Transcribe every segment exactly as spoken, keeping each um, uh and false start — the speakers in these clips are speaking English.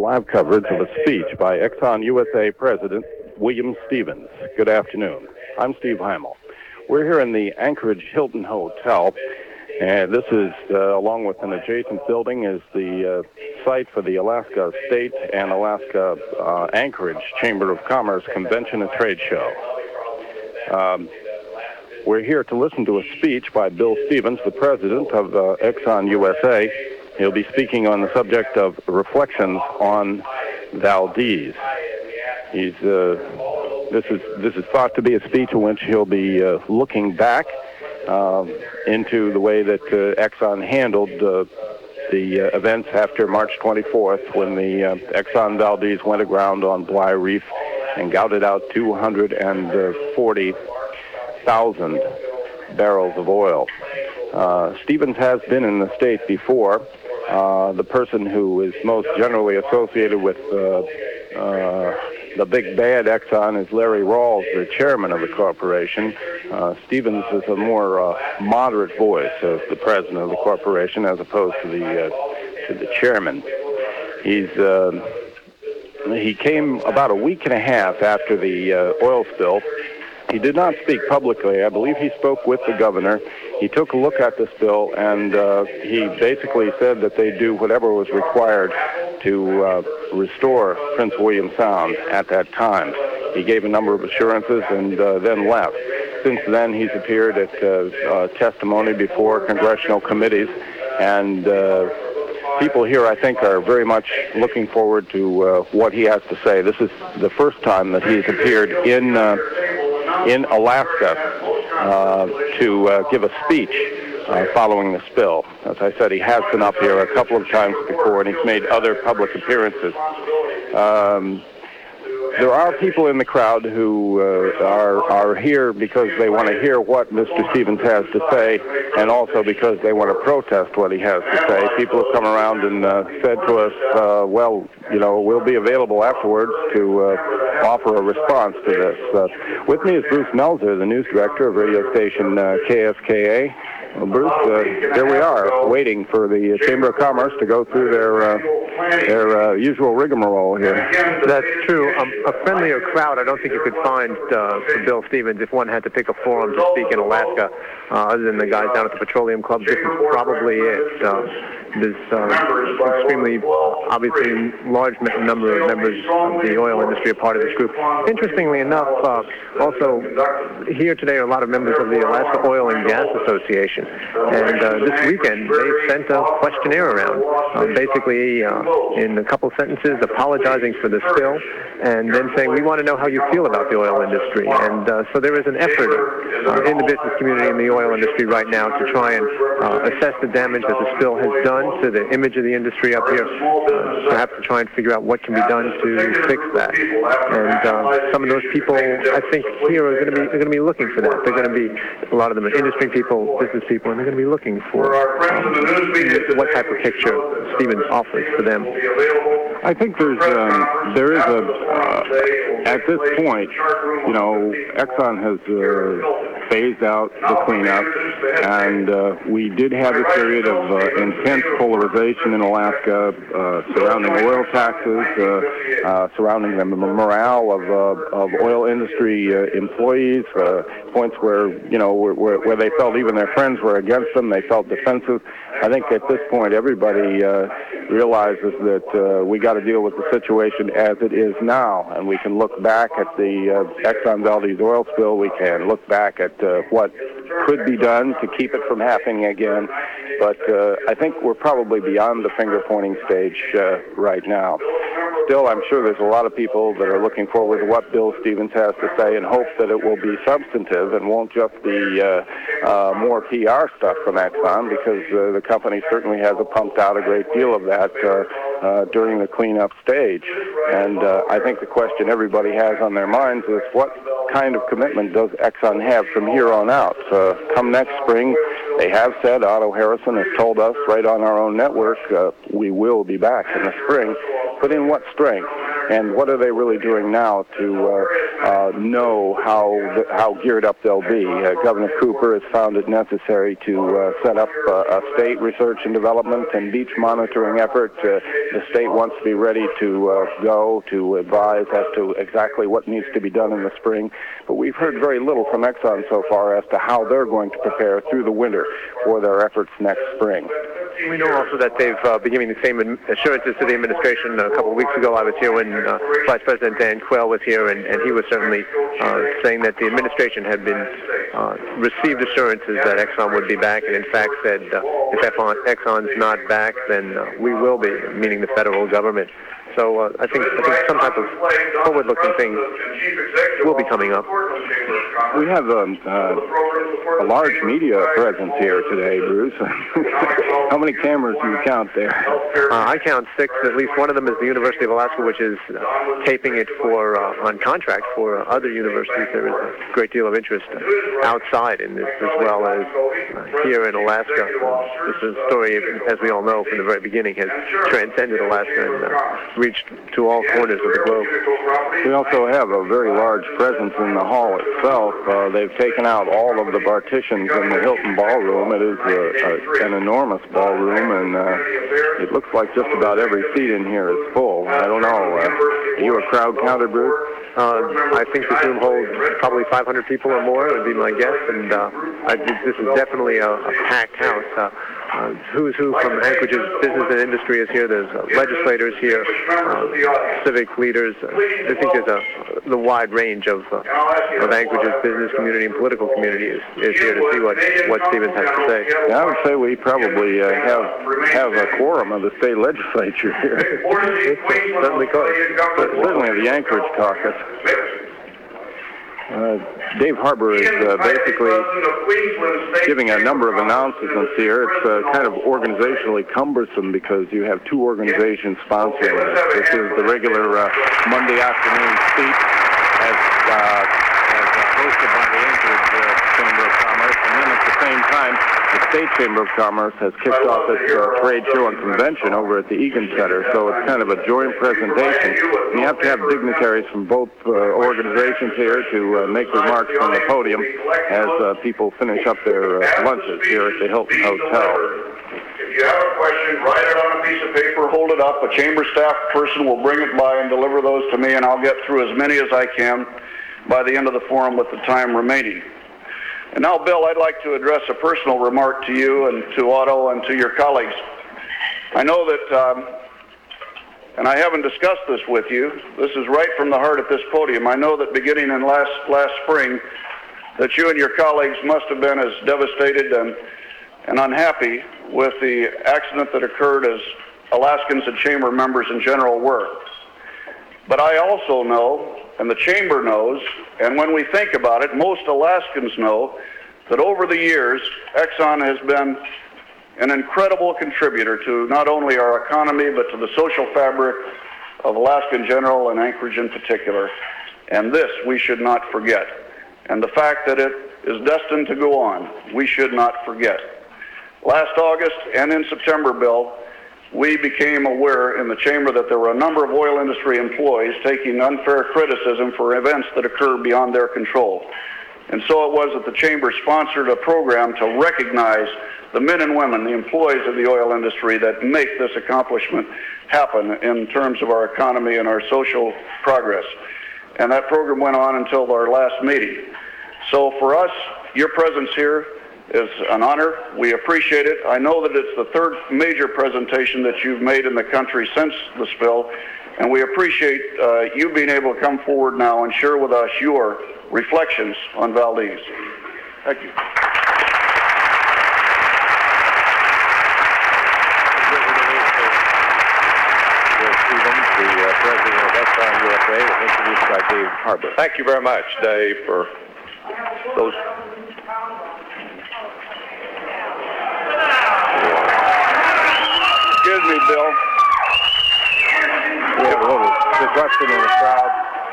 live coverage of a speech by Exxon U S A President William Stevens. Good afternoon. I'm Steve Heimel. We're here in the Anchorage Hilton Hotel, and this is, uh, along with an adjacent building, is the uh, site for the Alaska State and Alaska uh, Anchorage Chamber of Commerce Convention and Trade Show. Um, we're here to listen to a speech by Bill Stevens, the president of uh, Exxon U S A. He'll be speaking on the subject of reflections on Valdez. He's, uh, this is this is thought to be a speech in which he'll be uh, looking back uh, into the way that uh, Exxon handled uh, the uh, events after March twenty-fourth, when the uh, Exxon Valdez went aground on Bly Reef and gouted out two hundred forty thousand barrels of oil. Uh, Stevens has been in the state before. Uh, the person who is most generally associated with uh, uh, the big bad Exxon is Larry Rawls, the chairman of the corporation. Uh, Stevens is a more uh, moderate voice as the president of the corporation, as opposed to the uh, to the chairman. He's uh, he came about a week and a half after the uh, oil spill. He did not speak publicly. I believe he spoke with the governor. He took a look at the spill, and uh, he basically said that they do whatever was required to uh, restore Prince William Sound at that time. He gave a number of assurances and uh, then left. Since then, he's appeared at uh, uh, testimony before congressional committees, and uh, people here, I think, are very much looking forward to uh, what he has to say. This is the first time that he's appeared in uh, in Alaska uh, to uh, give a speech uh, following the spill. As I said, he has been up here a couple of times before, and he's made other public appearances. Um, there are people in the crowd who uh, are are here because they want to hear what Mister Stevens has to say, and also because they want to protest what he has to say. People have come around and uh, said to us, uh, well, you know, we'll be available afterwards to uh, offer a response to this. Uh, with me is Bruce Melzer, the news director of radio station uh, K S K A. Well, Bruce, uh, there we are, waiting for the Chamber of Commerce to go through their uh, their uh, usual rigmarole here. That's true. Um, a friendlier crowd I don't think you could find uh, for Bill Stevens if one had to pick a forum to speak in Alaska, uh, other than the guys down at the Petroleum Club. This is probably it. Uh, there's uh, extremely, obviously, large number of members of the oil industry are part of this group. Interestingly enough, uh, also here today are a lot of members of the Alaska Oil and Gas Association. And uh, this weekend, they sent a questionnaire around, uh, basically uh, in a couple sentences apologizing for the spill, and then saying, we want to know how you feel about the oil industry. And uh, so there is an effort uh, in the business community in the oil industry right now to try and uh, assess the damage that the spill has done to the image of the industry up here, uh, perhaps to try and figure out what can be done to fix that. And uh, some of those people, I think, here are going to be they're going to be looking for that. They're going to be, a lot of them are industry people, business people, and they're going to be looking for um, what type of picture Stevens offers for them. I think there's um, there is a uh, at this point, you know, Exxon has uh, phased out the cleanup, and uh, we did have a period of uh, intense polarization in Alaska uh, surrounding oil taxes, uh, uh, surrounding the morale of uh, of oil industry uh, employees. Uh, points where you know where, where, where they felt even their friends were against them. They felt defensive. I think at this point everybody uh, realizes that uh, we got to deal with the situation as it is now, and we can look back at the uh, Exxon Valdez oil spill. We can look back at uh, what could be done to keep it from happening again. But uh, I think we're probably beyond the finger-pointing stage uh, right now. Still, I'm sure there's a lot of people that are looking forward to what Bill Stevens has to say and hope that it will be substantive and won't just be uh, uh, more P R stuff from Exxon, because uh, the company certainly has pumped out a great deal of that uh, uh, during the cleanup stage. And uh, I think the question everybody has on their minds is, what kind of commitment does Exxon have from here on out? Uh, come next spring, they have said, Otto Harrison has told us right on our own network, uh, we will be back in the spring. But in what strength? and what are they really doing now to uh, uh, know how how geared up they'll be. Uh, Governor Cooper has found it necessary to uh, set up uh, a state research and development and beach monitoring effort. Uh, the state wants to be ready to uh, go to advise as to exactly what needs to be done in the spring, but we've heard very little from Exxon so far as to how they're going to prepare through the winter for their efforts next spring. We know also that they've uh, been giving the same assurances to the administration. A couple of weeks ago, I was here when uh, Vice President Dan Quayle was here, and, and he was certainly uh, saying that the administration had been uh, received assurances that Exxon would be back, and in fact said uh, if Exxon's not back, then uh, we will be, meaning the federal government. So uh, I think I think some type of forward-looking thing will be coming up. We have um, uh, a large media presence here today, Bruce. How many cameras do you count there? Uh, I count six. At least one of them is the University of Alaska, which is uh, taping it for uh, on contract for uh, other universities. There is a great deal of interest uh, outside in this as well as uh, here in Alaska. Uh, this is a story, as we all know, from the very beginning, has transcended Alaska and uh, reached to all corners of the globe. We also have a very large presence in the hall itself. Uh, they've taken out all of the partitions in the Hilton Ballroom. It is a, a, an enormous ballroom, and uh, it looks like just about every seat in here is full. I don't know. Uh, are you a crowd counter, Bruce? Uh, I think this room holds probably five hundred people or more, would be my guess, and uh, I think this is definitely a, a packed house. Uh, uh, who's who from Anchorage's business and industry is here. There's uh, legislators here, uh, civic leaders. Uh, I think there's a the wide range of uh, of Anchorage's business community and political community is, is here to see what, what Stevens has to say. Yeah, I would say we probably uh, have have a quorum of the state legislature here. Certainly could. Certainly the Anchorage caucus. Uh, Dave Harbour is uh, basically giving a number of announcements here. It's uh, kind of organizationally cumbersome because you have two organizations sponsoring this. This is the regular uh, Monday afternoon speech as, uh, as uh, hosted by the Anchorage uh, Chamber of Commerce, and then at the same time, the State Chamber of Commerce has kicked off its uh, trade show and convention over at the Egan Center, so it's kind of a joint presentation. And you have to have dignitaries from both uh, organizations here to uh, make remarks from the podium as uh, people finish up their uh, lunches here at the Hilton Hotel. If you have a question, write it on a piece of paper, hold it up. A chamber staff person will bring it by and deliver those to me, and I'll get through as many as I can by the end of the forum with the time remaining. And now, Bill, I'd like to address a personal remark to you and to Otto and to your colleagues. I know that, um, and I haven't discussed this with you, this is right from the heart at this podium. I know that beginning in last, last spring, that you and your colleagues must have been as devastated and, and unhappy with the accident that occurred as Alaskans and Chamber members in general were. But I also know, and the Chamber knows, and when we think about it, most Alaskans know that over the years, Exxon has been an incredible contributor to not only our economy, but to the social fabric of Alaska in general and Anchorage in particular. And this we should not forget. And the fact that it is destined to go on, we should not forget. Last August and in September, Bill, we became aware in the Chamber that there were a number of oil industry employees taking unfair criticism for events that occurred beyond their control. And so it was that the Chamber sponsored a program to recognize the men and women, the employees of the oil industry that make this accomplishment happen in terms of our economy and our social progress. And that program went on until our last meeting. So for us, your presence here is an honor. We appreciate it. I know that it's the third major presentation that you've made in the country since the spill, and we appreciate uh, you being able to come forward now and share with us your reflections on Valdez. Thank you. The uh, president of Exxon U S A, introduced by Dave Harbour. Thank you very much, Dave, for those. Excuse me, Bill. We have a little disruption in the crowd.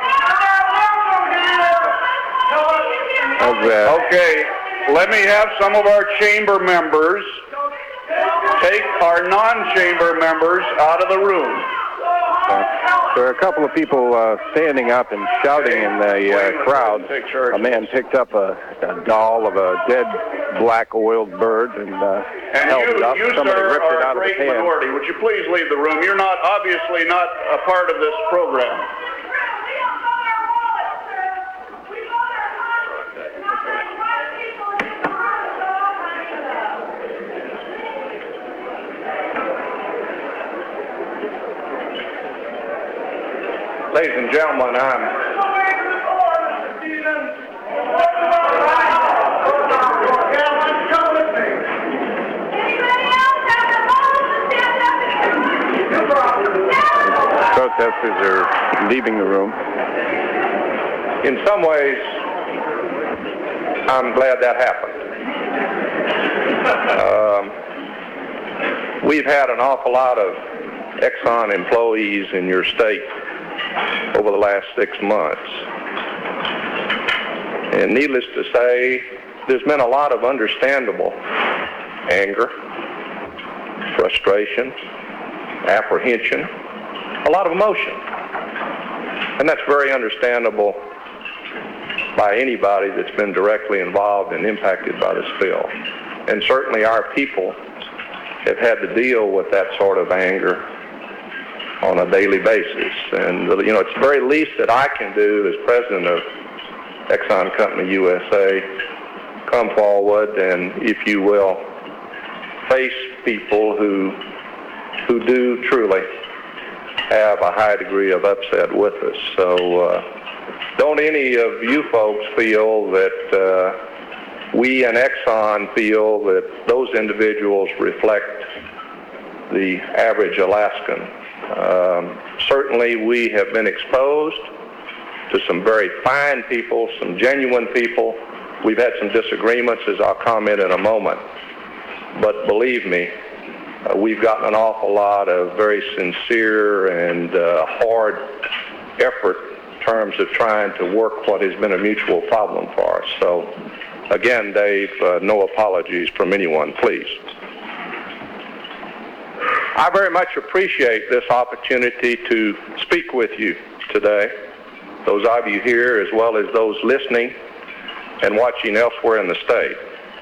Okay, let me have some of our chamber members take our non-chamber members out of the room. There are a couple of people uh, standing up and shouting in the uh, crowd. A man picked up a, a doll of a dead black oiled bird and, uh, and held you, it up. you, Somebody sir, ripped it are out a of his great hand. minority. Would you please leave the room? You're not, obviously not a part of this program. Ladies and gentlemen, I'm Protesters are leaving the room. in some ways, I'm glad that happened. Um, we've had an awful lot of Exxon employees in your state over the last six months. And needless to say, there's been a lot of understandable anger, frustration, apprehension, a lot of emotion. And that's very understandable by anybody that's been directly involved and impacted by this spill. And certainly our people have had to deal with that sort of anger on a daily basis. And, you know, it's the very least that I can do as president of Exxon Company U S A, come forward and, if you will, face people who who do truly have a high degree of upset with us. So uh, don't any of you folks feel that uh, we in Exxon feel that those individuals reflect the average Alaskan. Um, certainly we have been exposed to some very fine people, some genuine people. We've had some disagreements, as I'll comment in a moment. But believe me, uh, we've gotten an awful lot of very sincere and uh, hard effort in terms of trying to work what has been a mutual problem for us. So, again, Dave, uh, no apologies from anyone, please. I very much appreciate this opportunity to speak with you today, those of you here as well as those listening and watching elsewhere in the state.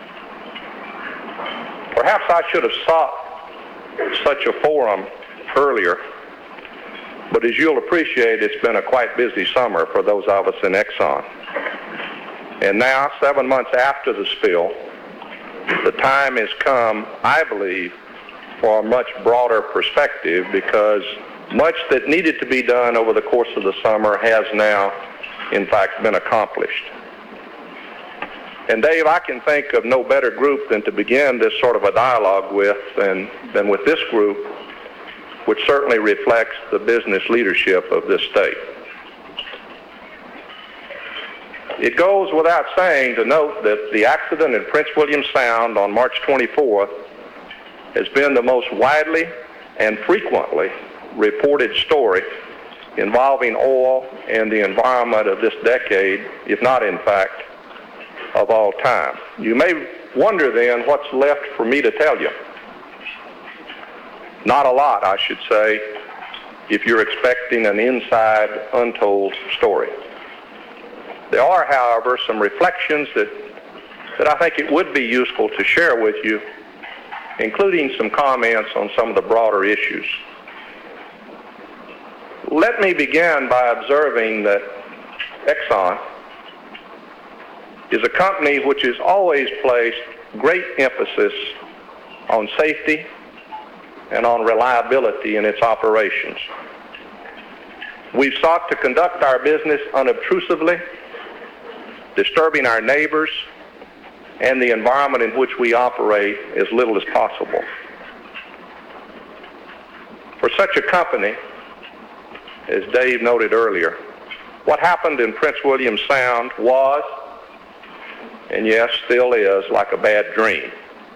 Perhaps I should have sought such a forum earlier, but as you'll appreciate, it's been a quite busy summer for those of us in Exxon. And now, seven months after the spill, the time has come, I believe, for a much broader perspective, because much that needed to be done over the course of the summer has now, in fact, been accomplished. And Dave, I can think of no better group than to begin this sort of a dialogue with than, than with this group, which certainly reflects the business leadership of this state. It goes without saying to note that the accident in Prince William Sound on March twenty-fourth has been the most widely and frequently reported story involving oil and the environment of this decade, if not, in fact, of all time. You may wonder then what's left for me to tell you. Not a lot, I should say, if you're expecting an inside, untold story. There are, however, some reflections that, that I think it would be useful to share with you, including some comments on some of the broader issues. Let me begin by observing that Exxon is a company which has always placed great emphasis on safety and on reliability in its operations. We've sought to conduct our business unobtrusively, disturbing our neighbors and the environment in which we operate as little as possible. For such a company, as Dave noted earlier, what happened in Prince William Sound was, and yes, still is, like a bad dream.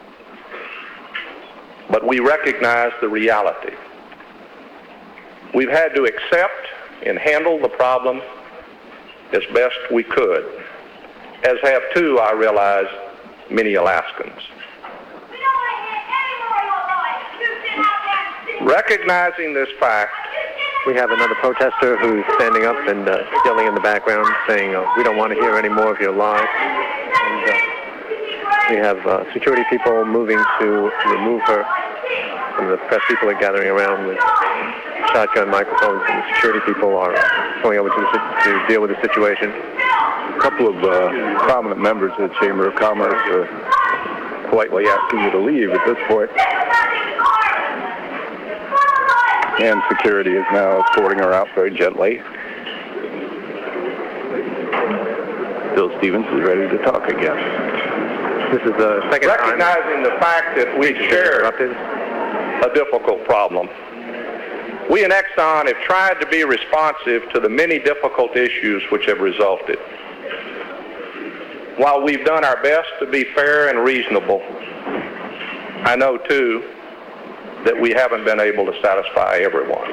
But we recognize the reality. We've had to accept and handle the problem as best we could, as have too, I realize, many Alaskans. Recognizing this fact, We have another protester who's standing up and uh, yelling in the background, saying, uh, we don't want to hear any more of your lies. And uh, we have uh, security people moving to remove her. Some of the press people are gathering around with shotgun microphones, and the security people are going over to, the, to deal with the situation. A couple of uh, prominent members of the Chamber of Commerce are politely asking you to leave at this point. And security is now escorting her out very gently. Bill Stevens is ready to talk again. This is the second Recognizing time. Recognizing the fact that we share a difficult problem, we in Exxon have tried to be responsive to the many difficult issues which have resulted. While we've done our best to be fair and reasonable, I know, too, that we haven't been able to satisfy everyone.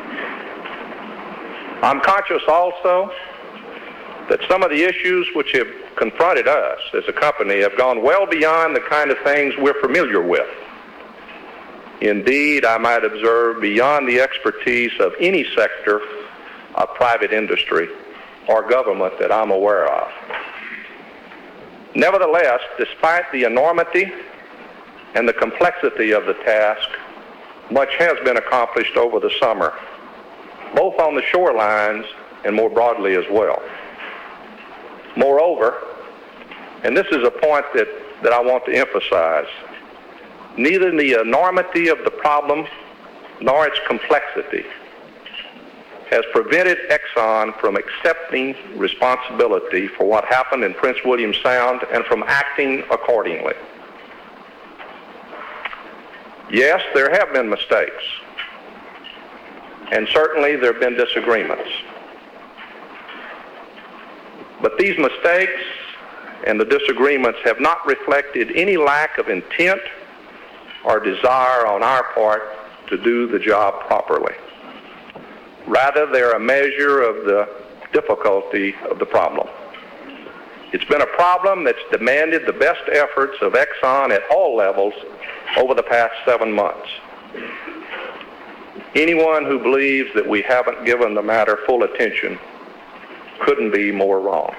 I'm conscious also that some of the issues which have confronted us as a company have gone well beyond the kind of things we're familiar with. Indeed, I might observe beyond the expertise of any sector of private industry or government that I'm aware of. Nevertheless, despite the enormity and the complexity of the task, much has been accomplished over the summer, both on the shorelines and more broadly as well. Moreover, and this is a point that, that I want to emphasize, neither the enormity of the problem nor its complexity has prevented Exxon from accepting responsibility for what happened in Prince William Sound and from acting accordingly. Yes, there have been mistakes, and certainly there have been disagreements. But these mistakes and the disagreements have not reflected any lack of intent or desire on our part to do the job properly. Rather, they're a measure of the difficulty of the problem. It's been a problem that's demanded the best efforts of Exxon at all levels over the past seven months. Anyone who believes that we haven't given the matter full attention couldn't be more wrong.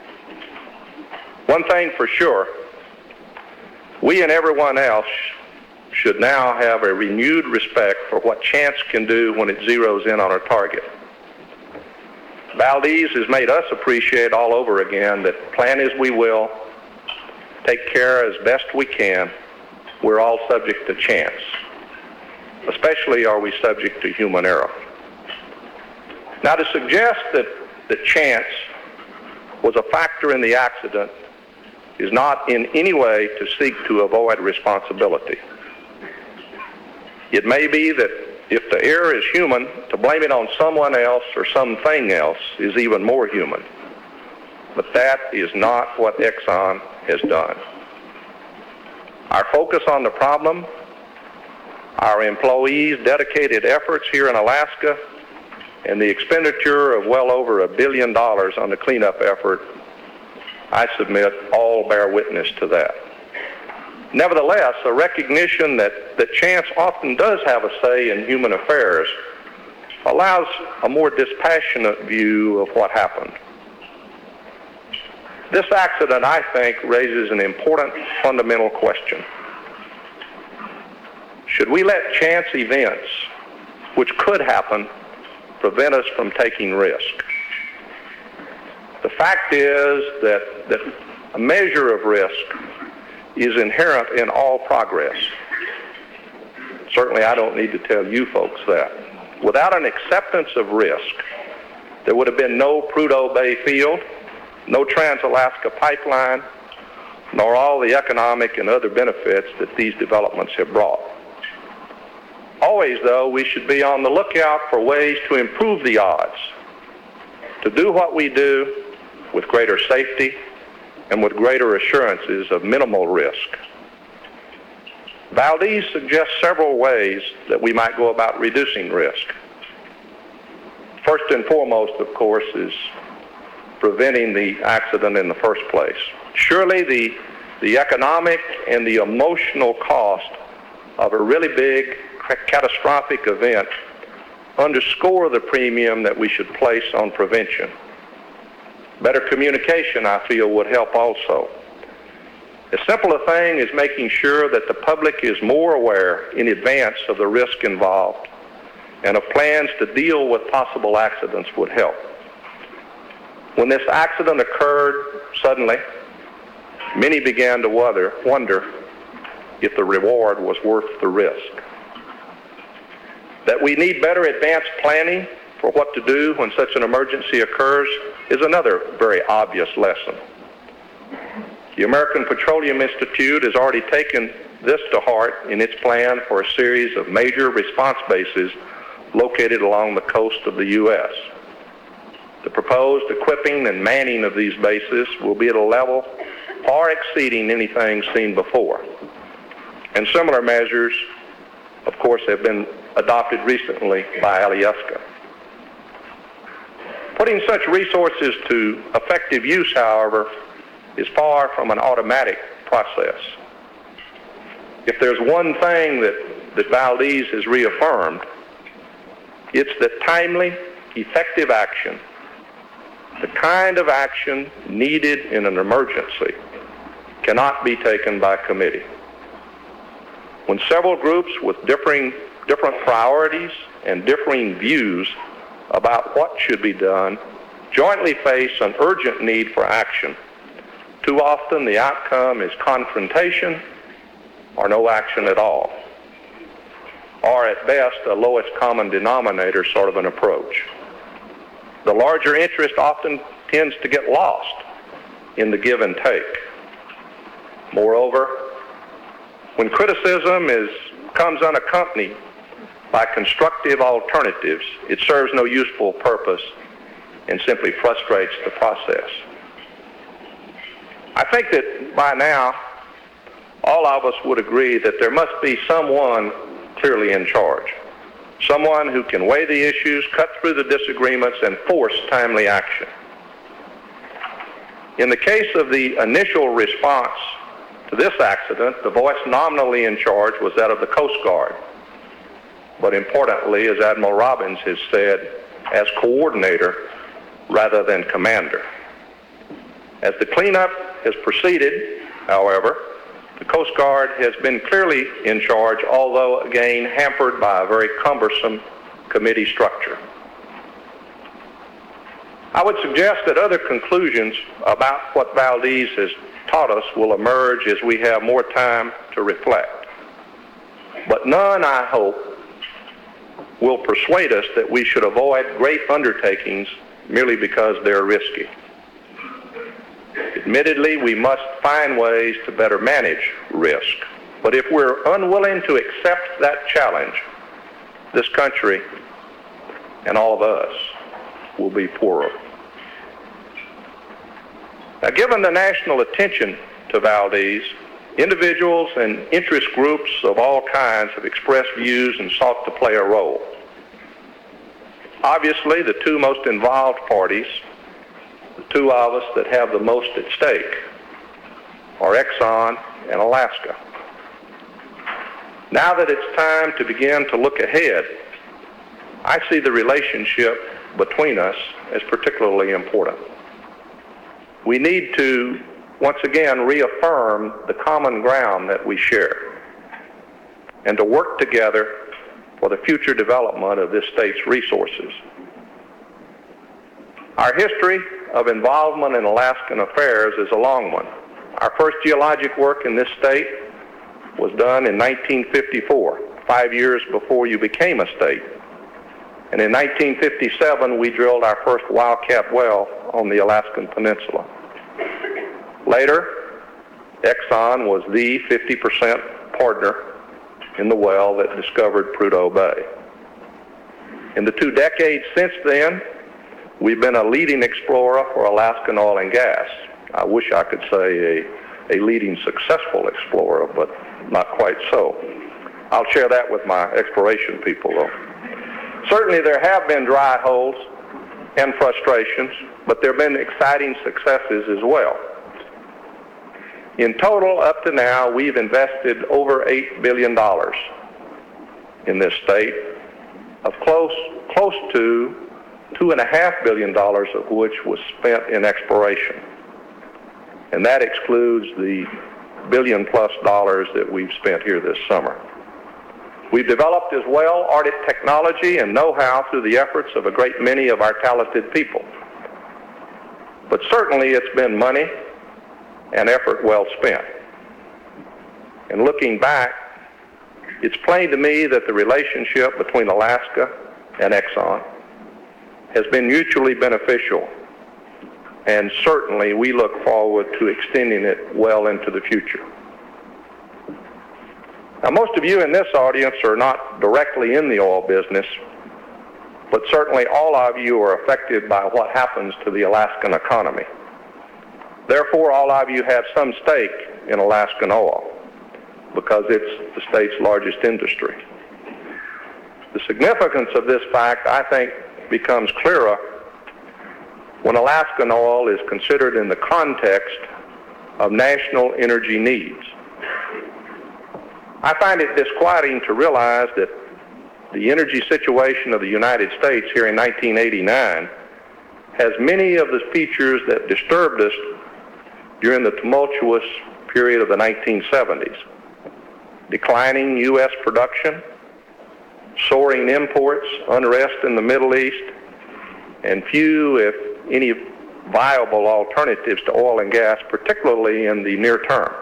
One thing for sure, we and everyone else should now have a renewed respect for what chance can do when it zeroes in on our target. Valdez has made us appreciate all over again that plan as we will, take care as best we can, we're all subject to chance. Especially are we subject to human error. Now, to suggest that, that chance was a factor in the accident is not in any way to seek to avoid responsibility. It may be that if the error is human, to blame it on someone else or something else is even more human. But that is not what Exxon has done. Our focus on the problem, our employees' dedicated efforts here in Alaska, and the expenditure of well over a billion dollars on the cleanup effort, I submit, all bear witness to that. Nevertheless, a recognition that, that chance often does have a say in human affairs allows a more dispassionate view of what happened. This accident, I think, raises an important fundamental question. Should we let chance events, which could happen, prevent us from taking risk? The fact is that, that a measure of risk is inherent in all progress. Certainly I don't need to tell you folks that. Without an acceptance of risk, there would have been no Prudhoe Bay field, no Trans-Alaska pipeline, nor all the economic and other benefits that these developments have brought. Always, though, we should be on the lookout for ways to improve the odds, to do what we do with greater safety and with greater assurances of minimal risk. Valdez suggests several ways that we might go about reducing risk. First and foremost, of course, is preventing the accident in the first place. Surely the, the economic and the emotional cost of a really big catastrophic event underscore the premium that we should place on prevention. Better communication, I feel, would help also. As simple a thing as making sure that the public is more aware in advance of the risk involved and of plans to deal with possible accidents would help. When this accident occurred suddenly, many began to wonder, wonder if the reward was worth the risk. That we need better advanced planning for what to do when such an emergency occurs is another very obvious lesson. The American Petroleum Institute has already taken this to heart in its plan for a series of major response bases located along the coast of the U S The proposed equipping and manning of these bases will be at a level far exceeding anything seen before. And similar measures, of course, have been adopted recently by Alyeska. Putting such resources to effective use, however, is far from an automatic process. If there's one thing that, that Valdez has reaffirmed, it's that timely, effective action, the kind of action needed in an emergency, cannot be taken by committee. When several groups with differing, different priorities and differing views about what should be done jointly face an urgent need for action, too often the outcome is confrontation or no action at all, or at best a lowest common denominator sort of an approach. The larger interest often tends to get lost in the give and take. Moreover, when criticism is, comes unaccompanied by constructive alternatives, it serves no useful purpose and simply frustrates the process. I think that by now, all of us would agree that there must be someone clearly in charge, someone who can weigh the issues, cut through the disagreements, and force timely action. In the case of the initial response to this accident, the voice nominally in charge was that of the Coast Guard. But importantly, as Admiral Robbins has said, as coordinator rather than commander. As the cleanup has proceeded, however, the Coast Guard has been clearly in charge, although again hampered by a very cumbersome committee structure. I would suggest that other conclusions about what Valdez has taught us will emerge as we have more time to reflect. But none, I hope, will persuade us that we should avoid great undertakings merely because they're risky. Admittedly, we must find ways to better manage risk. But if we're unwilling to accept that challenge, this country and all of us will be poorer. Now, given the national attention to Valdez, individuals and interest groups of all kinds have expressed views and sought to play a role. Obviously, the two most involved parties, the two of us that have the most at stake, are Exxon and Alaska. Now that it's time to begin to look ahead, I see the relationship between us as particularly important. We need to, once again, reaffirm the common ground that we share and to work together for the future development of this state's resources. Our history of involvement in Alaskan affairs is a long one. Our first geologic work in this state was done in nineteen fifty-four, five years before you became a state. And in nineteen fifty-seven, we drilled our first wildcat well on the Alaskan Peninsula. Later, Exxon was the fifty percent partner in the well that discovered Prudhoe Bay. In the two decades since then, we've been a leading explorer for Alaskan oil and gas. I wish I could say a, a leading successful explorer, but not quite so. I'll share that with my exploration people, though. Certainly there have been dry holes and frustrations, but there have been exciting successes as well. In total, up to now, we've invested over eight billion dollars in this state, of close, close to two and a half billion dollars of which was spent in exploration. And that excludes the billion plus dollars that we've spent here this summer. We've developed as well Arctic technology and know-how through the efforts of a great many of our talented people. But certainly it's been money and effort well spent. And looking back, it's plain to me that the relationship between Alaska and Exxon has been mutually beneficial, and certainly we look forward to extending it well into the future. Now, most of you in this audience are not directly in the oil business, but certainly all of you are affected by what happens to the Alaskan economy. Therefore, all of you have some stake in Alaskan oil because it's the state's largest industry. The significance of this fact, I think, becomes clearer when Alaskan oil is considered in the context of national energy needs. I find it disquieting to realize that the energy situation of the United States here in nineteen eighty-nine has many of the features that disturbed us during the tumultuous period of the nineteen seventies. Declining U S production, soaring imports, unrest in the Middle East, and few, if any, viable alternatives to oil and gas, particularly in the near term.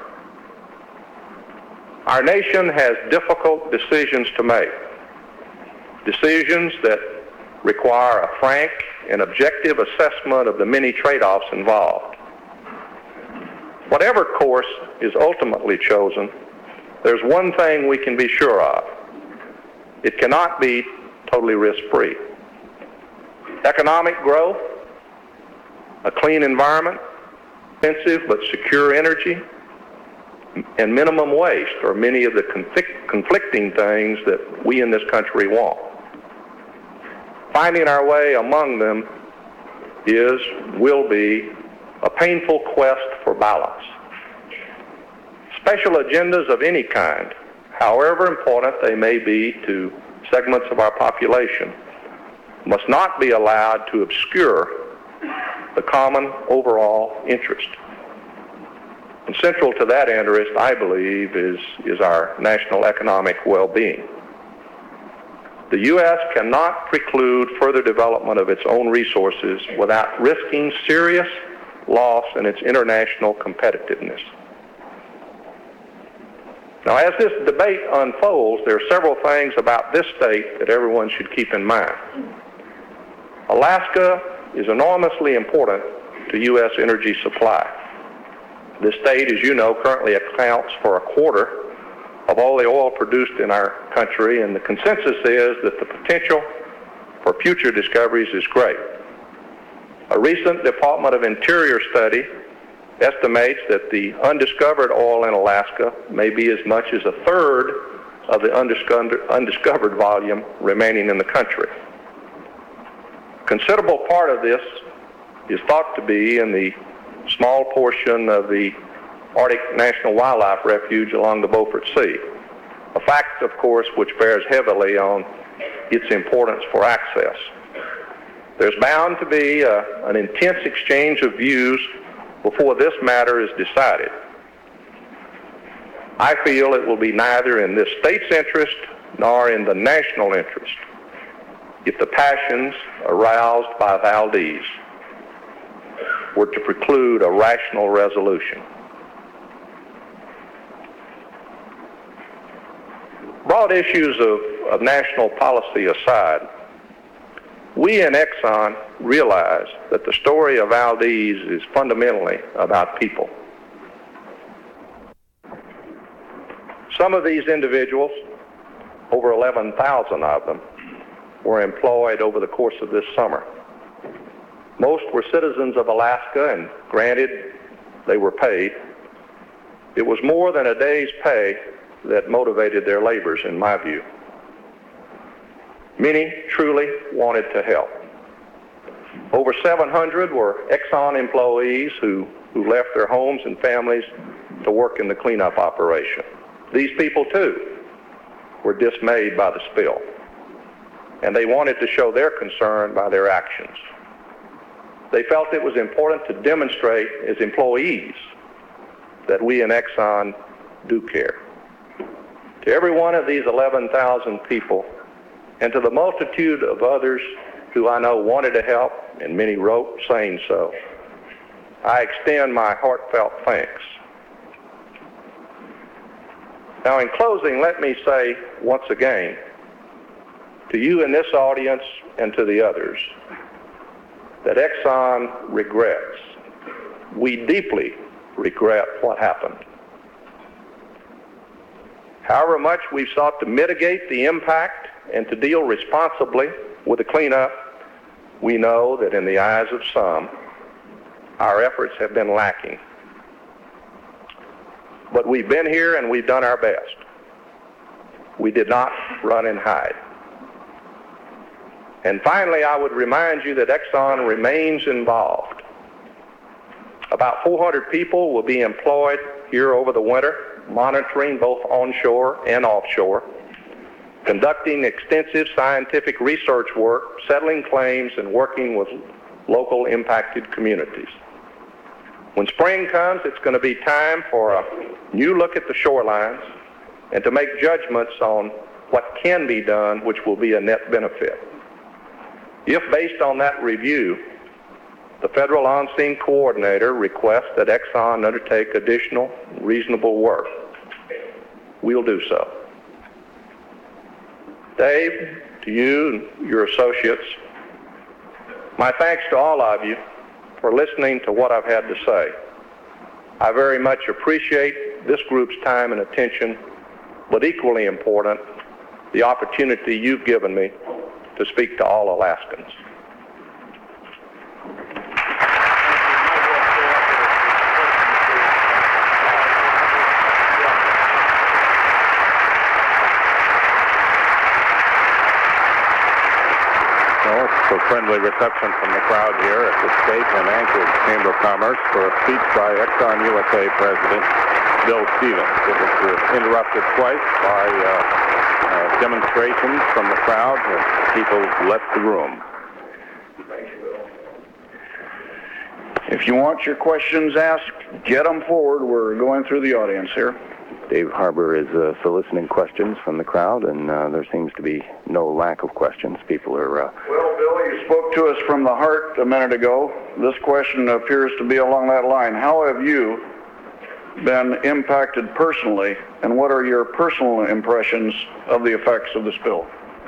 Our nation has difficult decisions to make, decisions that require a frank and objective assessment of the many trade-offs involved. Whatever course is ultimately chosen, there's one thing we can be sure of. It cannot be totally risk-free. Economic growth, a clean environment, expensive but secure energy, and minimum waste are many of the conflict, conflicting things that we in this country want. Finding our way among them is, will be, a painful quest for balance. Special agendas of any kind, however important they may be to segments of our population, must not be allowed to obscure the common overall interest. And central to that interest, I believe, is, is our national economic well-being. The U S cannot preclude further development of its own resources without risking serious loss in its international competitiveness. Now, as this debate unfolds, there are several things about this state that everyone should keep in mind. Alaska is enormously important to U S energy supply. This state, as you know, currently accounts for a quarter of all the oil produced in our country, and the consensus is that the potential for future discoveries is great. A recent Department of Interior study estimates that the undiscovered oil in Alaska may be as much as a third of the undiscovered, undiscovered volume remaining in the country. A considerable part of this is thought to be in the small portion of the Arctic National Wildlife Refuge along the Beaufort Sea, a fact, of course, which bears heavily on its importance for access. There's bound to be a, an intense exchange of views before this matter is decided. I feel it will be neither in this state's interest nor in the national interest if the passions aroused by Valdez were to preclude a rational resolution. Broad issues of, of national policy aside, we in Exxon realize that the story of Valdez is fundamentally about people. Some of these individuals, over eleven thousand of them, were employed over the course of this summer. Most were citizens of Alaska, and granted, they were paid. It was more than a day's pay that motivated their labors, in my view. Many truly wanted to help. Over seven hundred were Exxon employees who, who left their homes and families to work in the cleanup operation. These people, too, were dismayed by the spill. and they wanted to show their concern by their actions. They felt it was important to demonstrate as employees that we in Exxon do care. To every one of these eleven thousand people, and to the multitude of others who I know wanted to help, and many wrote saying so, I extend my heartfelt thanks. Now, in closing, let me say once again to you in this audience and to the others that Exxon regrets, we deeply regret what happened. However much we've sought to mitigate the impact and to deal responsibly with the cleanup, we know that in the eyes of some, our efforts have been lacking. But we've been here and we've done our best. We did not run and hide. And finally, I would remind you that Exxon remains involved. About four hundred people will be employed here over the winter, monitoring both onshore and offshore, conducting extensive scientific research work, settling claims, and working with local impacted communities. When spring comes, it's going to be time for a new look at the shorelines and to make judgments on what can be done, which will be a net benefit. If, based on that review, the Federal On-Scene Coordinator requests that Exxon undertake additional reasonable work, we'll do so. Dave, to you and your associates, my thanks to all of you for listening to what I've had to say. I very much appreciate this group's time and attention, but equally important, the opportunity you've given me to speak to all Alaskans. For friendly reception from the crowd here at the State and Anchorage Chamber of Commerce for a speech by Exxon U S A President Bill Stevens. It was uh, interrupted twice by uh, uh, demonstrations from the crowd as people left the room. If you want your questions asked, get them forward. We're going through the audience here. Dave Harbour is uh, soliciting questions from the crowd, and uh, there seems to be no lack of questions. People are... Uh, well, Bill, you spoke to us from the heart a minute ago. This question appears to be along that line. How have you been impacted personally, and what are your personal impressions of the effects of the spill?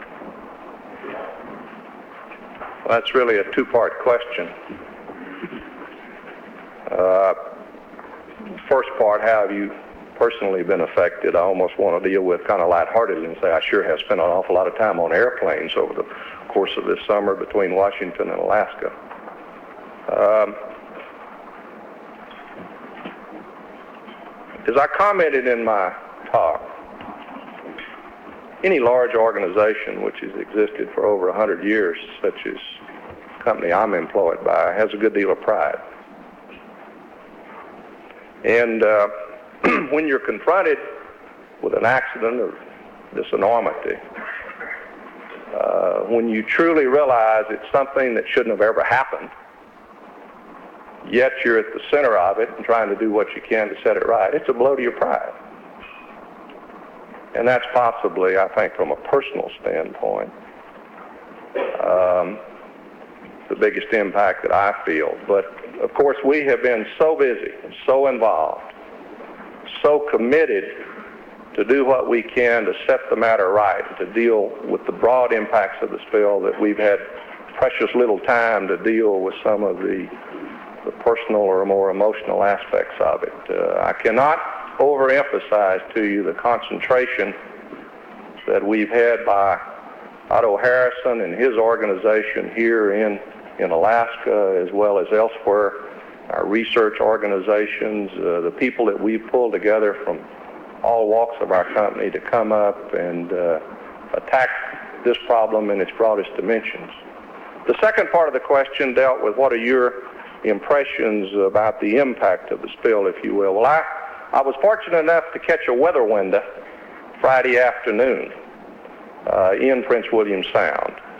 Well, that's really a two-part question. Uh, first part, how have you personally been affected? I almost want to deal with kind of lightheartedly and say I sure have spent an awful lot of time on airplanes over the course of this summer between Washington and Alaska. Um, as I commented in my talk, any large organization which has existed for over one hundred years, such as the company I'm employed by, has a good deal of pride. And uh, when you're confronted with an accident of this enormity, uh, when you truly realize it's something that shouldn't have ever happened, yet you're at the center of it and trying to do what you can to set it right, it's a blow to your pride. And that's possibly, I think, from a personal standpoint, um, the biggest impact that I feel. But, of course, we have been so busy and so involved, so committed to do what we can to set the matter right, to deal with the broad impacts of the spill, that we've had precious little time to deal with some of the, the personal or more emotional aspects of it. Uh, I cannot overemphasize to you the concentration that we've had by Otto Harrison and his organization here in, in Alaska as well as elsewhere, our research organizations, uh, the people that we've pulled together from all walks of our company to come up and uh, attack this problem in its broadest dimensions. The second part of the question dealt with what are your impressions about the impact of the spill, if you will. Well, I, I was fortunate enough to catch a weather window Friday afternoon uh, in Prince William Sound.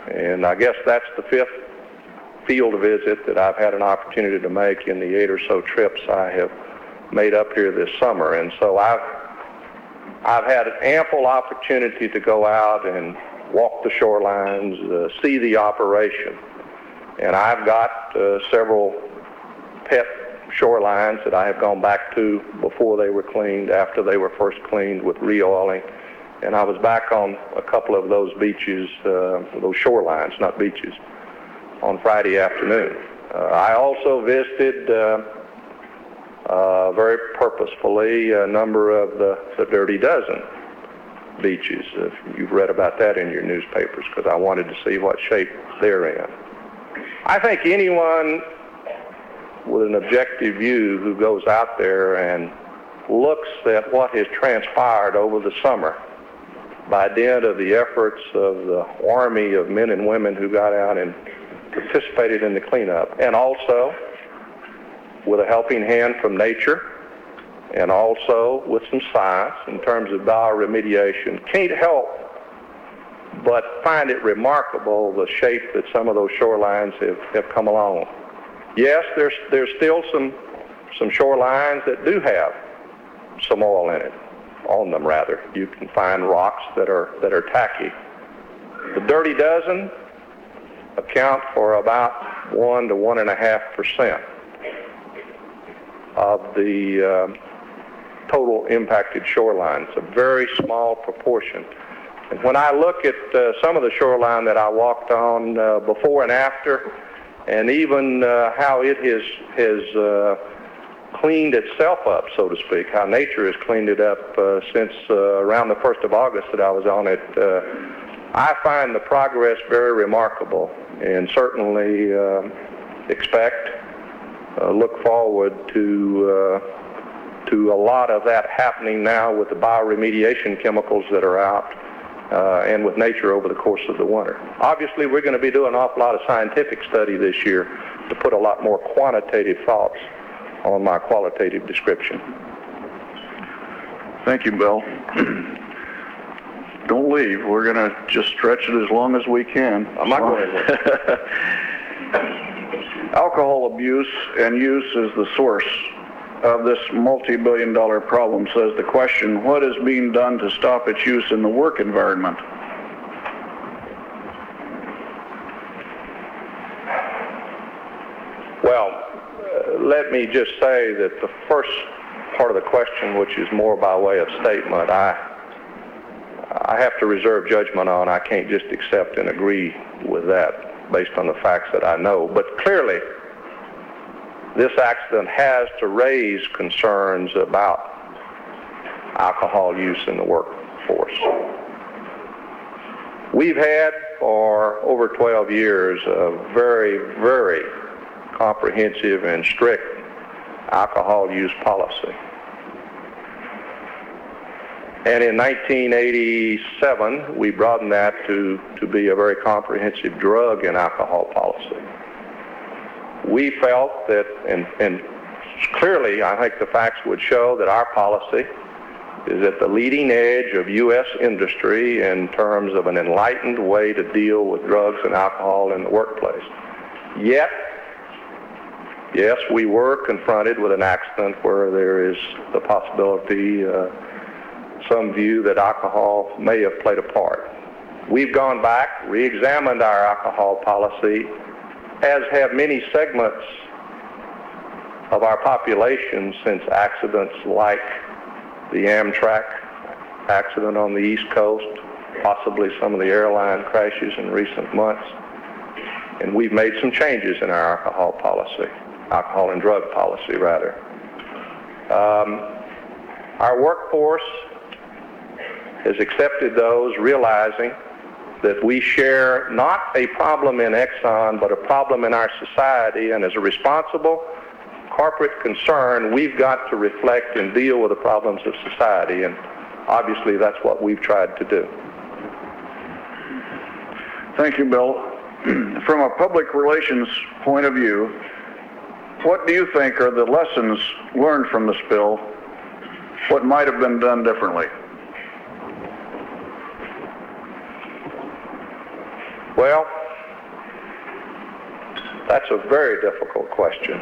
And I guess that's the fifth field visit that I've had an opportunity to make in the eight or so trips I have made up here this summer. And so I've, I've had ample opportunity to go out and walk the shorelines, uh, see the operation. And I've got uh, several pet shorelines that I have gone back to before they were cleaned, after they were first cleaned with re-oiling. And I was back on a couple of those beaches, uh, those shorelines, not beaches, on Friday afternoon. Uh, I also visited uh, uh, very purposefully a number of the, the Dirty Dozen beaches. If you've read about that in your newspapers, because I wanted to see what shape they're in. I think anyone with an objective view who goes out there and looks at what has transpired over the summer by dint of the efforts of the army of men and women who got out and participated in the cleanup, and also with a helping hand from nature, and also with some science in terms of bioremediation, can't help but find it remarkable the shape that some of those shorelines have, have come along. Yes, there's there's still some some shorelines that do have some oil in it, on them rather. You can find rocks that are that are tacky. The Dirty Dozen account for about one to one and a half percent of the uh, total impacted shoreline. It's a very small proportion. And when I look at uh, some of the shoreline that I walked on uh, before and after, and even uh, how it has has uh, cleaned itself up, so to speak, how nature has cleaned it up uh, since uh, around the first of August that I was on it, uh, I find the progress very remarkable, and certainly uh, expect, uh, look forward to uh, to a lot of that happening now with the bioremediation chemicals that are out uh, and with nature over the course of the winter. Obviously, we're going to be doing an awful lot of scientific study this year to put a lot more quantitative thoughts on my qualitative description. Thank you, Bill. Don't leave. We're going to just stretch it as long as we can. I'm not going to. Alcohol abuse and use is the source of this multi-billion dollar problem, says the question, what is being done to stop its use in the work environment? Well, uh, let me just say that the first part of the question, which is more by way of statement, I I have to reserve judgment on. I can't just accept and agree with that based on the facts that I know. But clearly, this accident has to raise concerns about alcohol use in the workforce. We've had for over twelve years a very, very comprehensive and strict alcohol use policy. And in nineteen eighty-seven, we broadened that to, to be a very comprehensive drug and alcohol policy. We felt that, and, and clearly I think the facts would show that our policy is at the leading edge of U S industry in terms of an enlightened way to deal with drugs and alcohol in the workplace. Yet, yes, we were confronted with an accident where there is the possibility, uh, some view that alcohol may have played a part. We've gone back, re-examined our alcohol policy, as have many segments of our population since accidents like the Amtrak accident on the East Coast, possibly some of the airline crashes in recent months. And we've made some changes in our alcohol policy, alcohol and drug policy rather. Um, our workforce has accepted those, realizing that we share not a problem in Exxon, but a problem in our society, and as a responsible corporate concern, we've got to reflect and deal with the problems of society, and obviously that's what we've tried to do. Thank you, Bill. From a public relations point of view, what do you think are the lessons learned from the spill? What might have been done differently? Well, That's a very difficult question.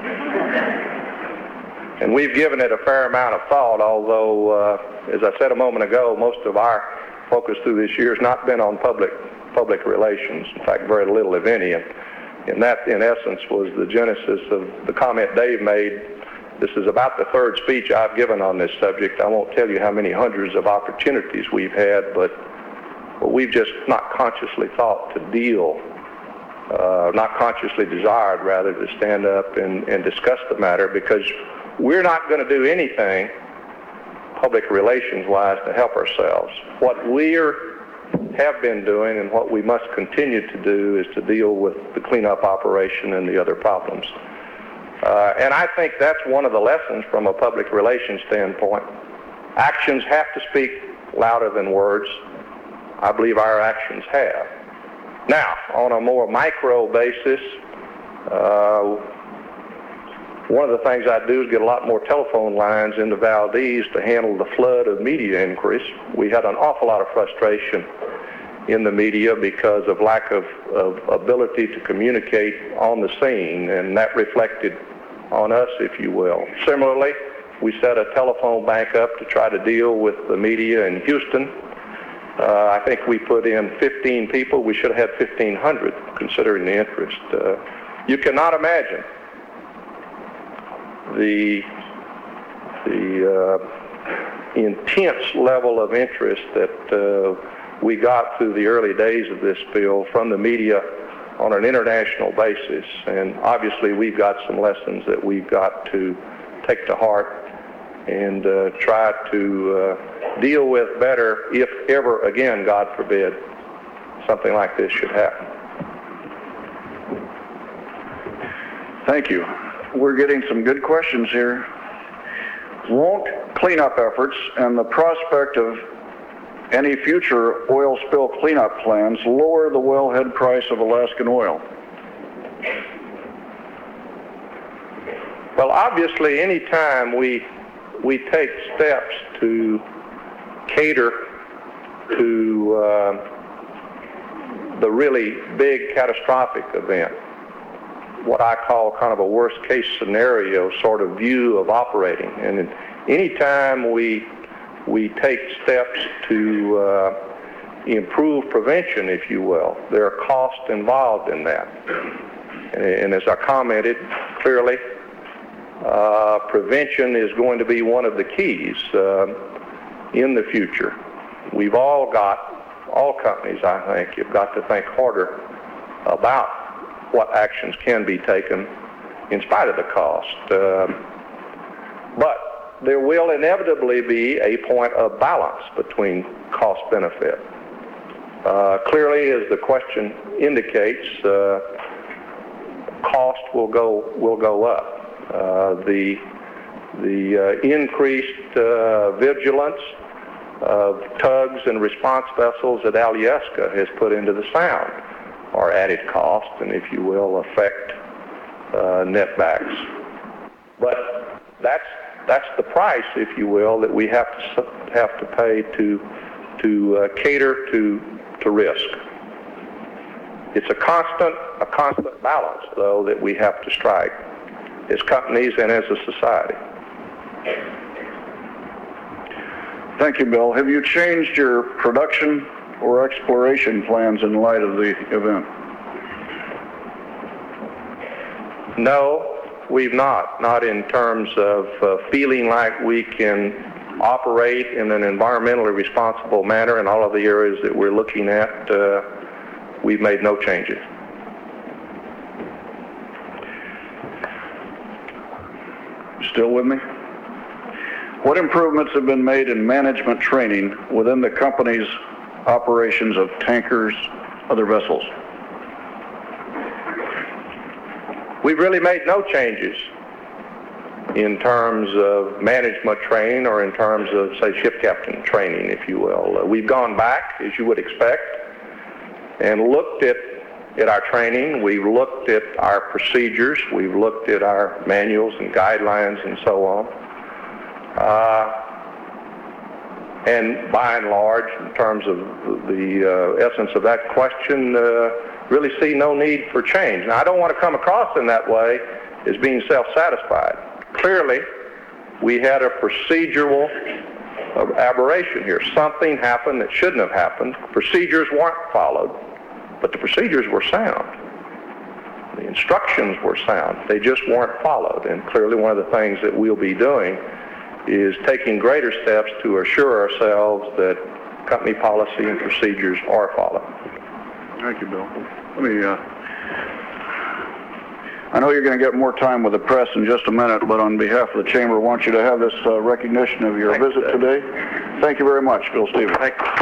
And we've given it a fair amount of thought, although, uh, as I said a moment ago, most of our focus through this year has not been on public public relations. In fact, very little, if any. And, and that, in essence, was the genesis of the comment Dave made. This is about the third speech I've given on this subject. I won't tell you how many hundreds of opportunities we've had, but, but we've just not consciously thought to deal, uh, not consciously desired, rather, to stand up and, and discuss the matter, because we're not going to do anything public relations-wise to help ourselves. What we're have been doing and what we must continue to do is to deal with the cleanup operation and the other problems. Uh, and I think that's one of the lessons from a public relations standpoint. Actions have to speak louder than words. I believe our actions have. Now, on a more micro basis, uh, one of the things I do is get a lot more telephone lines into Valdez to handle the flood of media inquiries. We had an awful lot of frustration in the media because of lack of, of ability to communicate on the scene, and that reflected on us, if you will. Similarly, we set a telephone bank up to try to deal with the media in Houston. Uh, I think we put in fifteen people. We should have had fifteen hundred, considering the interest. Uh, you cannot imagine the the uh, intense level of interest that uh, we got through the early days of this bill from the media on an international basis. And obviously we've got some lessons that we've got to take to heart and uh, try to uh, deal with better if ever again, God forbid, something like this should happen. Thank you. We're getting some good questions here. Won't cleanup efforts and the prospect of any future oil spill cleanup plans lower the wellhead price of Alaskan oil? Well, obviously, any time we we take steps to cater to uh, the really big catastrophic event, what I call kind of a worst-case scenario sort of view of operating, and any time we we take steps to uh, improve prevention, if you will, there are costs involved in that. And, and as I commented clearly, uh, prevention is going to be one of the keys uh, in the future. We've all got, all companies I think, have got to think harder about what actions can be taken in spite of the cost. Uh, but there will inevitably be a point of balance between cost-benefit. Uh, clearly, as the question indicates, uh, cost will go will go up. Uh, the the uh, increased uh, vigilance of tugs and response vessels that Alyeska has put into the Sound are added cost, and if you will, affect uh, netbacks. But that's That's the price, if you will, that we have to have to pay to to uh, cater to to risk. It's a constant a constant balance, though, that we have to strike as companies and as a society. Thank you, Bill. Have you changed your production or exploration plans in light of the event? No. We've not, not in terms of uh, feeling like we can operate in an environmentally responsible manner in all of the areas that we're looking at. Uh, we've made no changes. Still with me? What improvements have been made in management training within the company's operations of tankers, other vessels? We've really made no changes in terms of management training or in terms of, say, ship captain training, if you will. Uh, we've gone back, as you would expect, and looked at, at our training. We've looked at our procedures. We've looked at our manuals and guidelines and so on. Uh, and by and large, in terms of the uh, essence of that question, uh, really see no need for change. Now, I don't want to come across in that way as being self-satisfied. Clearly, we had a procedural uh, aberration here. Something happened that shouldn't have happened. Procedures weren't followed, but the procedures were sound. The instructions were sound. They just weren't followed. And clearly one of the things that we'll be doing is taking greater steps to assure ourselves that company policy and procedures are followed. Thank you, Bill. Let me, uh, I know you're going to get more time with the press in just a minute, but on behalf of the Chamber, I want you to have this uh, recognition of your Thanks, visit Dave. today. Thank you very much, Bill Stevens. Thank you.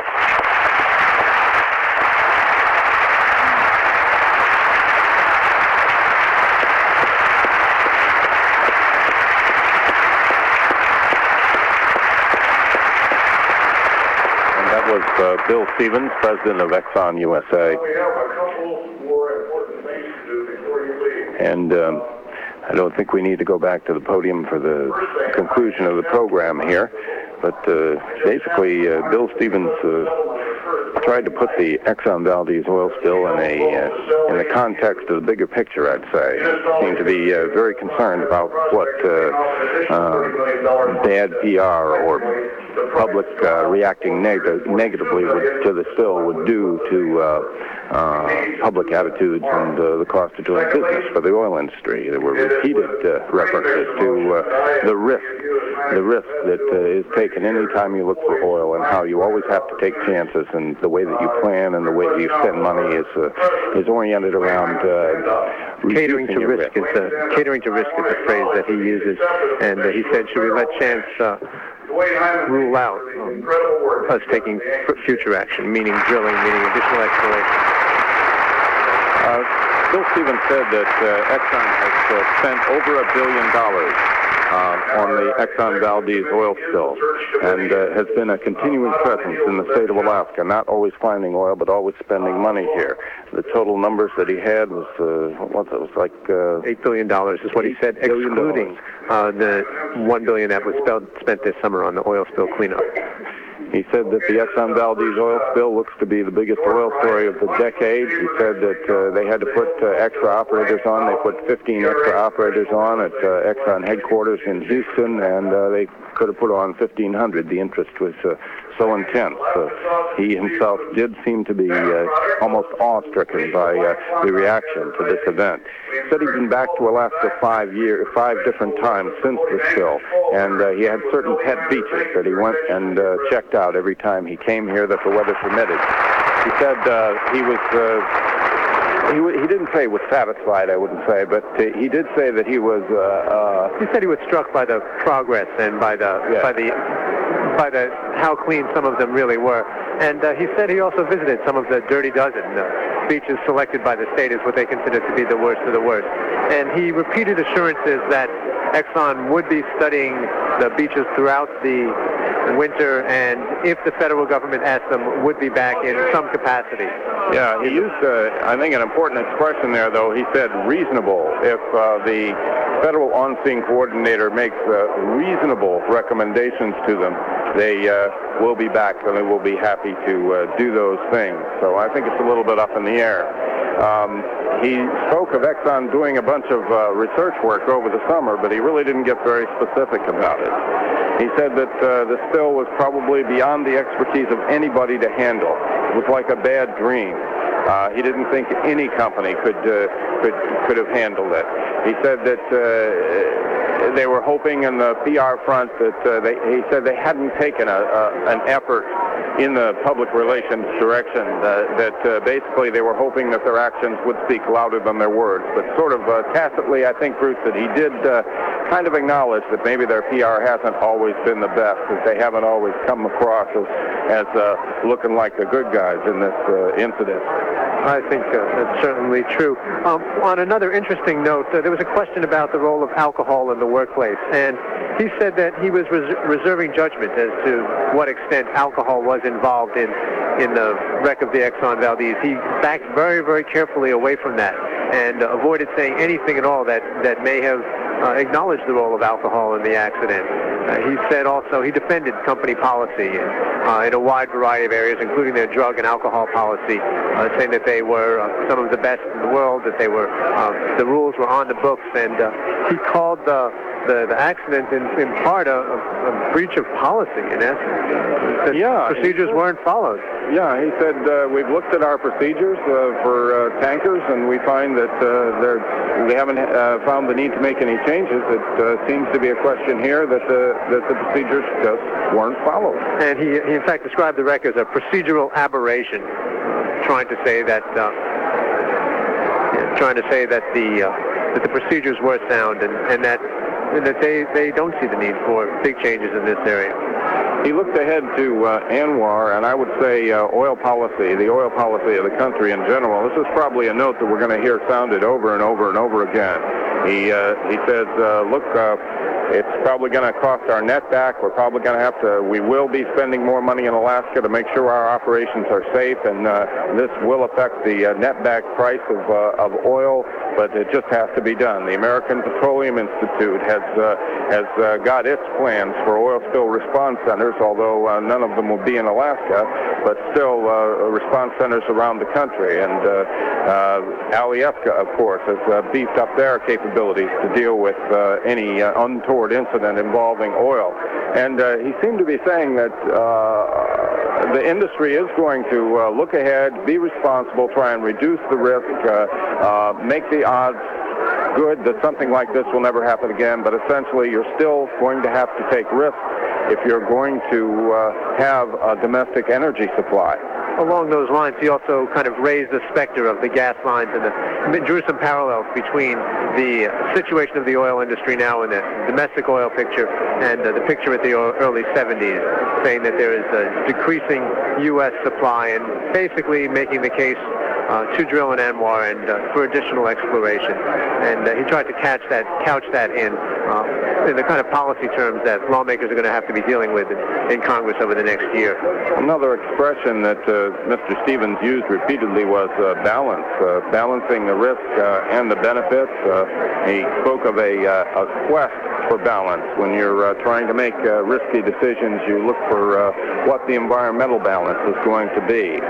Was uh, Bill Stevens, president of Exxon U S A. We have a couple more important things to do before you leave. And um, I don't think we need to go back to the podium for the conclusion of the program here. But uh, basically, uh, Bill Stevens uh, tried to put the Exxon Valdez oil spill in a uh, in the context of the bigger picture, I'd say. He seemed to be uh, very concerned about what uh, uh, bad P R or public uh, reacting neg- negatively would, to the spill would do to uh, uh, public attitudes and uh, the cost of doing business for the oil industry. There were repeated uh, references to uh, the risk, the risk that uh, is taken any time you look for oil, and how you always have to take chances, and the way that you plan and the way that you spend money is uh, is oriented around uh, Catering to your risk is the catering to risk is the phrase that he uses, and uh, he said, should we let chance uh, rule out um, us taking f- future action, meaning drilling, meaning additional exploration? Uh, Bill Stevens said that uh, Exxon has uh, spent over a billion dollars uh, on the Exxon Valdez oil spill, and uh, has been a continuing presence in the state of Alaska, not always finding oil, but always spending money here. The total numbers that he had was, uh, what was it, was like... Uh, Eight billion dollars is what he said, excluding uh, the one billion dollars that was spelled, spent this summer on the oil spill cleanup. He said that the Exxon Valdez oil spill looks to be the biggest oil story of the decade. He said that uh, they had to put uh, extra operators on. They put fifteen extra operators on at uh, Exxon headquarters in Houston, and uh, they could have put on fifteen hundred. The interest was uh, so intense. Uh, he himself did seem to be uh, almost awe-stricken by uh, the reaction to this event. He said he'd been back to Alaska five years, five different times since the spill, and uh, he had certain pet beaches that he went and uh, checked out every time he came here that the weather permitted. He said uh, he was... Uh, He, w- he didn't say he was satisfied, I wouldn't say, but uh, he did say that he was... Uh, uh, he said he was struck by the progress and by the yeah. by the by the how clean some of them really were. And uh, he said he also visited some of the Dirty Dozen uh, beaches selected by the state as what they consider to be the worst of the worst. And he repeated assurances that Exxon would be studying the beaches throughout the winter, and if the federal government asked them, would be back in some capacity. Yeah, he used, uh, I think, an important expression there, though. He said reasonable. If uh, the federal on-scene coordinator makes uh, reasonable recommendations to them, they uh, will be back and they will be happy to uh, do those things. So I think it's a little bit up in the air. Um, he spoke of Exxon doing a bunch of uh, research work over the summer, but he really didn't get very specific about it. He said that uh, the spill was probably beyond the expertise of anybody to handle. It was like a bad dream. Uh, he didn't think any company could uh, could could have handled it. He said that uh, they were hoping in the P R front that uh, they. He said they hadn't taken a, a an effort in the public relations direction. Uh, that uh, basically they were hoping that their actions would speak louder than their words. But sort of uh, tacitly, I think, Bruce, that he did uh, kind of acknowledge that maybe their P R hasn't always been the best, that they haven't always come across as, as uh, looking like the good guys in this uh, incident. I think uh, that's certainly true. Um, on another interesting note, uh, there was a question about the role of alcohol in the workplace, and he said that he was res- reserving judgment as to what extent alcohol was involved in, in the wreck of the Exxon Valdez. He backed very, very carefully away from that and uh, avoided saying anything at all that, that may have uh, acknowledged the role of alcohol in the accident. Uh, he said also he defended company policy, and uh, in a wide variety of areas, including their drug and alcohol policy, uh, saying that they were uh, some of the best in the world, that they were uh, the rules were on the books, and uh, he called the the, the accident in, in part a, a breach of policy, in essence. That yeah, procedures weren't followed. Yeah, he said uh, we've looked at our procedures uh, for uh, tankers, and we find that uh, they're, they haven't uh, found the need to make any changes. It uh, seems to be a question here that the that the procedures just weren't followed. And he, he in fact described the wreck as a procedural aberration, trying to say that uh, yeah, trying to say that the uh, that the procedures were sound, and, and that and that they, they don't see the need for big changes in this area. He looked ahead to uh, ANWR, and I would say uh, oil policy, the oil policy of the country in general. This is probably a note that we're going to hear sounded over and over and over again. He uh, he says, uh, look, uh, it's probably going to cost our net back. We're probably going to have to, we will be spending more money in Alaska to make sure our operations are safe, and uh, this will affect the uh, net back price of, uh, of oil, but it just has to be done. The American Petroleum Institute has, uh, has uh, got its plans for oil spill response centers, although uh, none of them will be in Alaska, but still uh, response centers around the country. And uh, uh, Alyeska, of course, has uh, beefed up their capabilities to deal with uh, any uh, untoward incident involving oil. And uh, he seemed to be saying that uh, the industry is going to uh, look ahead, be responsible, try and reduce the risk, uh, uh, make the odds good that something like this will never happen again, but essentially you're still going to have to take risks if you're going to uh, have a domestic energy supply. Along those lines, he also kind of raised the specter of the gas lines and the, drew some parallels between the situation of the oil industry now in the domestic oil picture and uh, the picture at the early seventies, saying that there is a decreasing U S supply, and basically making the case uh, to drill in ANWR and uh, for additional exploration. And uh, he tried to catch that, couch that in uh, in the kind of policy terms that lawmakers are going to have to be dealing with in, in Congress over the next year. Another expression that uh, Mister Stevens used repeatedly was uh, balance, uh, balancing the risk uh, and the benefits. Uh, he spoke of a, uh, a quest for balance. When you're uh, trying to make uh, risky decisions, you look for uh, what the environmental balance is going to be.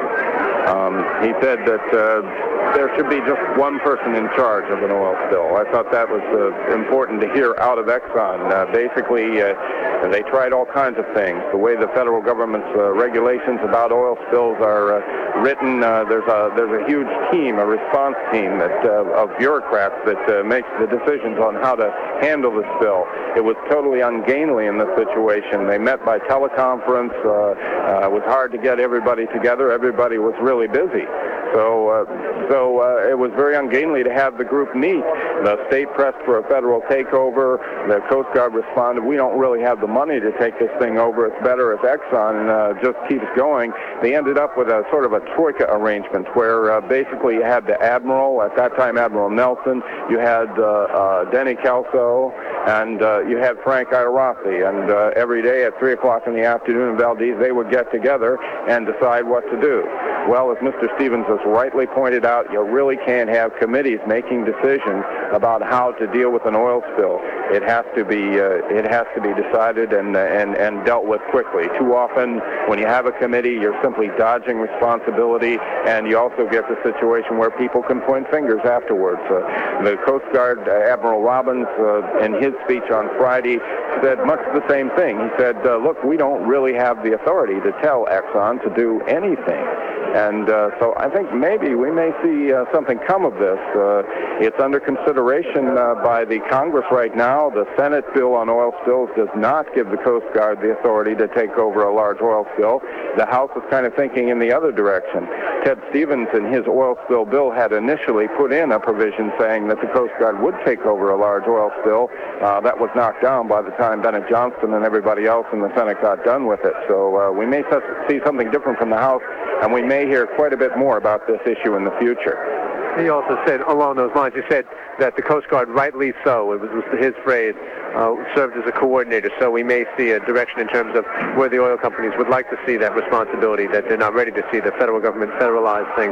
Um, he said that uh, there should be just one person in charge of an oil spill. I thought that was uh, important to hear out of Exxon. Uh, basically, uh, they tried all kinds of things. The way the federal government's uh, regulations about oil spills are uh, written, uh, there's a there's a huge team, a response team that uh, of bureaucrats that uh, makes the decisions on how to handle the spill. It was totally ungainly in this situation. They met by teleconference. Uh, uh, it was hard to get everybody together. Everybody was really busy. So, uh, so uh, it was very ungainly to have the group meet. The state pressed for a federal takeover. The Coast Guard responded, we don't really have the money to take this thing over. It's better if Exxon uh, just keeps going. They ended up with a sort of a troika arrangement where uh, basically you had the Admiral, at that time Admiral Nelson, you had uh, uh, Denny Kelso, and uh, you had Frank Iarathi. And uh, every day at three o'clock in the afternoon in Valdez, they would get together and decide what to do. Well, as Mister Stevens has rightly pointed out, you really can't have committees making decisions about how to deal with an oil spill. It has to be uh, it has to be decided and and and dealt with quickly. Too often, when you have a committee, you're simply dodging responsibility, and you also get the situation where people can point fingers afterwards. Uh, the Coast Guard uh, Admiral Robbins, uh, in his speech on Friday, said much the same thing. He said, uh, "Look, we don't really have the authority to tell Exxon to do anything." And uh, so I think maybe we may see uh, something come of this. Uh, it's under consideration uh, by the Congress right now. The Senate bill on oil spills does not give the Coast Guard the authority to take over a large oil spill. The House is kind of thinking in the other direction. Ted Stevens in his oil spill bill had initially put in a provision saying that the Coast Guard would take over a large oil spill. Uh, that was knocked down by the time Bennett Johnston and everybody else in the Senate got done with it. So uh, we may see something different from the House, and we may hear quite a bit more about this issue in the future. He also said, along those lines, he said that the Coast Guard, rightly so, it was, was his phrase, uh, served as a coordinator. So we may see a direction in terms of where the oil companies would like to see that responsibility, that they're not ready to see the federal government federalize things.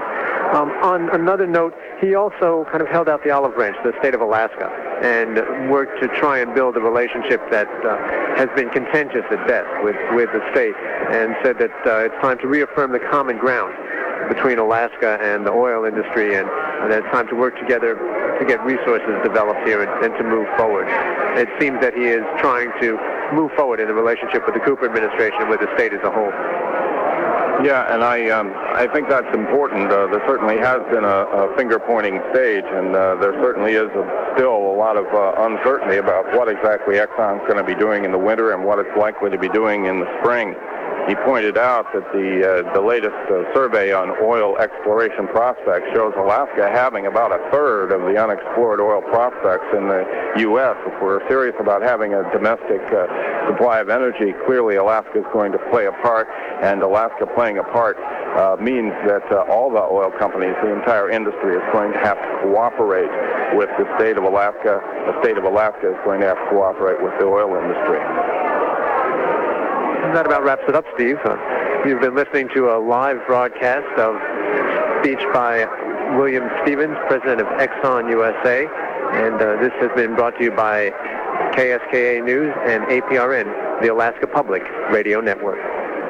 Um, on another note, he also kind of held out the olive branch to the state of Alaska and worked to try and build a relationship that uh, has been contentious at best with, with the state, and said that uh, it's time to reaffirm the common ground between Alaska and the oil industry, and, and that it's time to work together to get resources developed here and, and to move forward. It seems that he is trying to move forward in the relationship with the Cooper administration and with the state as a whole. Yeah, and I um, I think that's important. Uh, there certainly has been a, a finger-pointing stage, and uh, there certainly is a, still a lot of uh, uncertainty about what exactly Exxon's going to be doing in the winter and what it's likely to be doing in the spring. He pointed out that the uh, the latest uh, survey on oil exploration prospects shows Alaska having about a third of the unexplored oil prospects in the U S If we're serious about having a domestic uh, supply of energy, clearly Alaska is going to play a part, and Alaska playing a part uh, means that uh, all the oil companies, the entire industry, is going to have to cooperate with the state of Alaska. The state of Alaska is going to have to cooperate with the oil industry. That about wraps it up, Steve. Uh, you've been listening to a live broadcast of speech by William Stevens, president of Exxon U S A, and uh, this has been brought to you by K S K A News and A P R N, the Alaska Public Radio Network.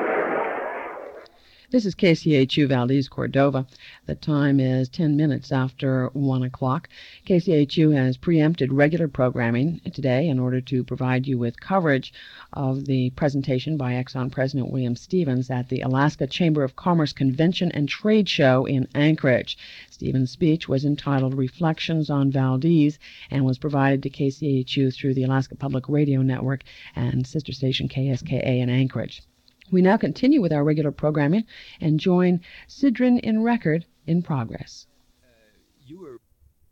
This is K C H U Valdez, Cordova. The time is ten minutes after one o'clock. K C H U has preempted regular programming today in order to provide you with coverage of the presentation by Exxon President William Stevens at the Alaska Chamber of Commerce Convention and Trade Show in Anchorage. Stevens' speech was entitled Reflections on Valdez and was provided to K C H U through the Alaska Public Radio Network and sister station K S K A in Anchorage. We now continue with our regular programming and join Sidran in Record in Progress. Uh, you were